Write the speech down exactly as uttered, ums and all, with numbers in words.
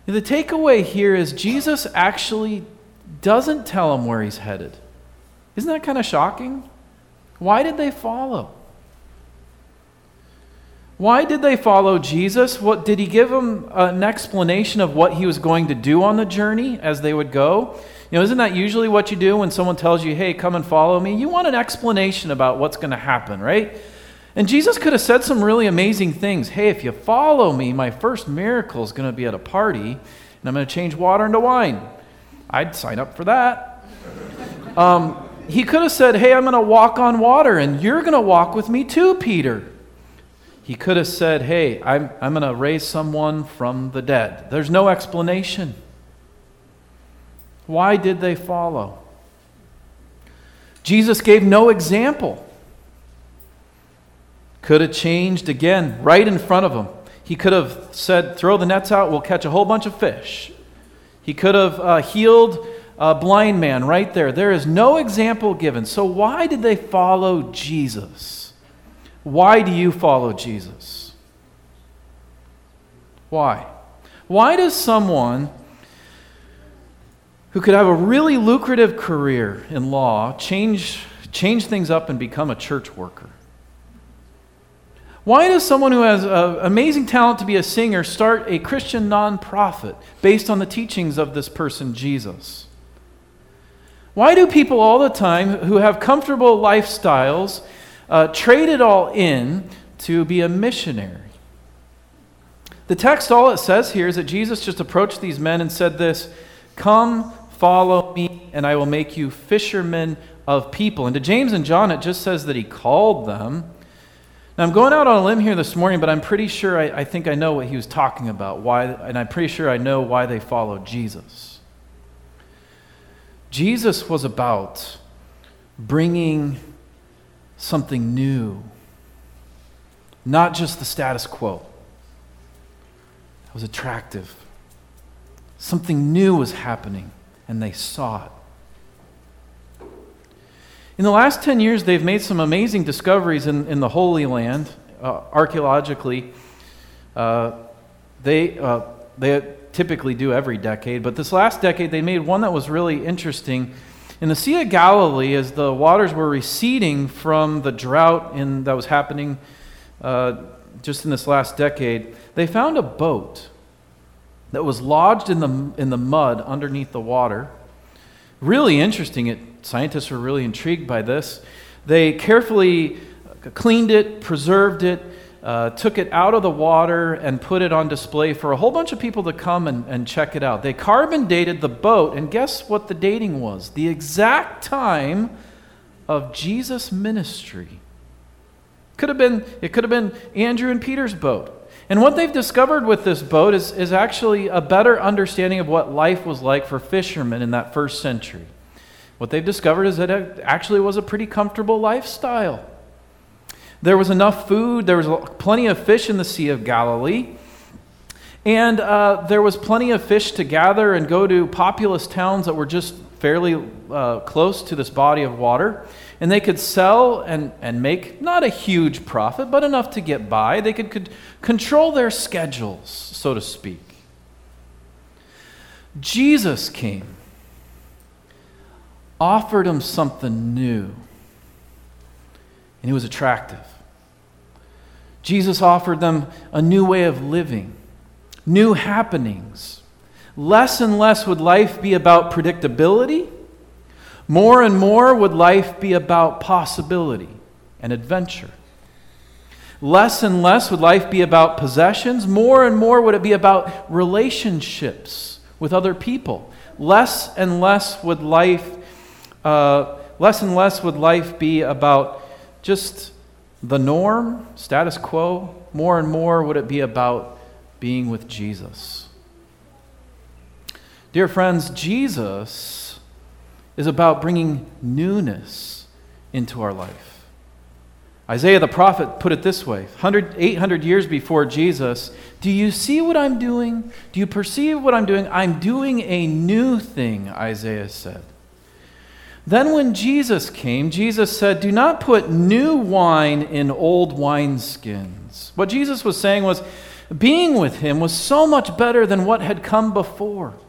The takeaway here is Jesus actually doesn't tell them where he's headed. Isn't that kind of shocking? Why did they follow? Why did they follow Jesus? What did he give them an explanation of what he was going to do on the journey as they would go? You know, isn't that usually what you do when someone tells you, hey, come and follow me? You want an explanation about what's going to happen, right? And Jesus could have said some really amazing things. Hey, if you follow me, my first miracle is going to be at a party, and I'm going to change water into wine. I'd sign up for that. Um, he could have said, hey, I'm going to walk on water, and you're going to walk with me too, Peter. He could have said, hey, I'm, I'm going to raise someone from the dead. There's no explanation. Why did they follow? Jesus gave no example. Could have changed again right in front of them. He could have said, throw the nets out, we'll catch a whole bunch of fish. He could have uh, healed a blind man right there. There is no example given. So why did they follow Jesus? Why do you follow Jesus? Why? Why does someone who could have a really lucrative career in law change, change things up and become a church worker? Why does someone who has an amazing talent to be a singer start a Christian nonprofit based on the teachings of this person, Jesus? Why do people all the time who have comfortable lifestyles uh, trade it all in to be a missionary? The text, all it says here is that Jesus just approached these men and said this, come, follow me, and I will make you fishermen of people. And to James and John, it just says that he called them. Now, I'm going out on a limb here this morning, but I'm pretty sure I, I think I know what he was talking about, why, and I'm pretty sure I know why they followed Jesus. Jesus was about bringing something new, not just the status quo. It was attractive. Something new was happening, and they saw it. In the last ten years, they've made some amazing discoveries in, in the Holy Land, uh, archaeologically. Uh, they, uh, they typically do every decade, but this last decade they made one that was really interesting. In the Sea of Galilee, as the waters were receding from the drought in, that was happening uh, just in this last decade, they found a boat that was lodged in the, in the mud underneath the water. Really interesting. It, scientists were really intrigued by this. They carefully cleaned it, preserved it, uh, took it out of the water, and put it on display for a whole bunch of people to come and, and check it out. They carbon dated the boat, and guess what the dating was? The exact time of Jesus' ministry. Could have been, it could have been Andrew and Peter's boat. And what they've discovered with this boat is, is actually a better understanding of what life was like for fishermen in that first century. What they've discovered is that it actually was a pretty comfortable lifestyle. There was enough food, there was plenty of fish in the Sea of Galilee, and uh, there was plenty of fish to gather and go to populous towns that were just fairly uh, close to this body of water. And they could sell and, and make not a huge profit, but enough to get by. They could, could control their schedules, so to speak. Jesus came, offered them something new, and it was attractive. Jesus offered them a new way of living, new happenings. Less and less would life be about predictability. More and more would life be about possibility and adventure. Less and less would life be about possessions. More and more would it be about relationships with other people. Less and less would life, uh, less and less would life be about just the norm, status quo. More and more would it be about being with Jesus. Dear friends, Jesus is about bringing newness into our life. Isaiah the prophet put it this way, eight hundred years before Jesus, do you see what I'm doing? Do you perceive what I'm doing? I'm doing a new thing, Isaiah said. Then when Jesus came, Jesus said, do not put new wine in old wineskins. What Jesus was saying was, being with him was so much better than what had come before.